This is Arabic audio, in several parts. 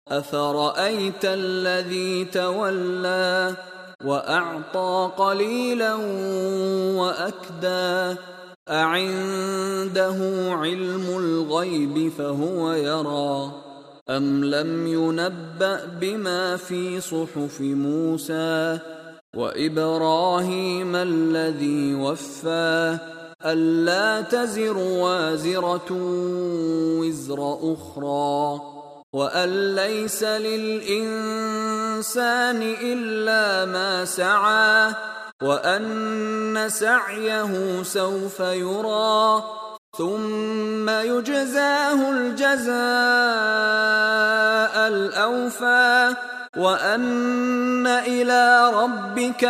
أفرأيت الذي تولى وأعطى قليلا وأكدى أعنده علم الغيب فهو يرى أم لم ينبأ بما في صحف موسى وإبراهيم الذي وفى ألا تزر وازرة وزر أخرى وأن ليس للإنسان إلا ما سعى وأن سعيه سوف يرى ثم يجزاه الجزاء الأوفى وأن إلى ربك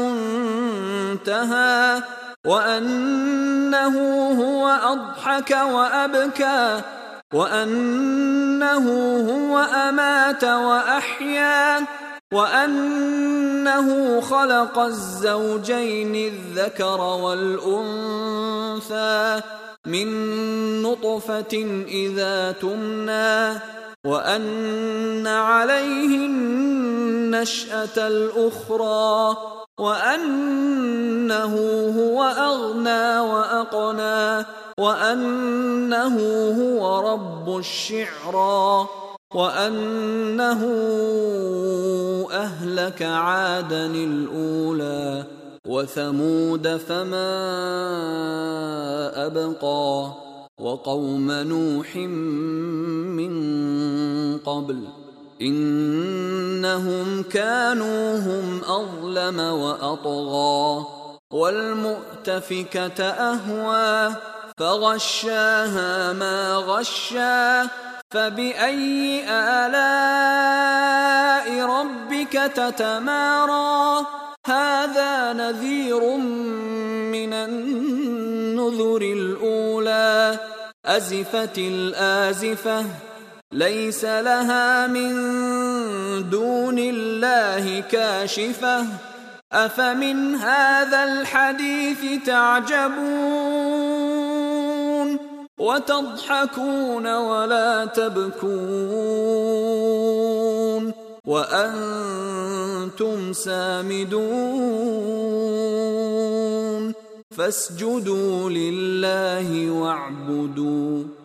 المنتهى وأنه هو أضحك وأبكى وأنه هو أمات وأحيا وأنه خلق الزوجين الذكر والأنثى من نطفة إذا تمنى وأن عليه النشأة الأخرى وأنه هو أغنى وأقنى وأنه هو رب الشعرى وأنه أهلك عادا الأولى وثمود فما أبقى وقوم نوح من قبل إنهم كانوا هم أظلم وأطغى والمؤتفكة أهوى فغشاها ما غشا فبأي آلاء ربك تتمارى هذا نذير من النذر الأولى أزفت الآزفة ليس لها من دون الله كاشفة أفمن هذا الحديث تعجبون وتضحكون ولا تبكون وأنتم سامدون فاسجدوا لله واعبدوا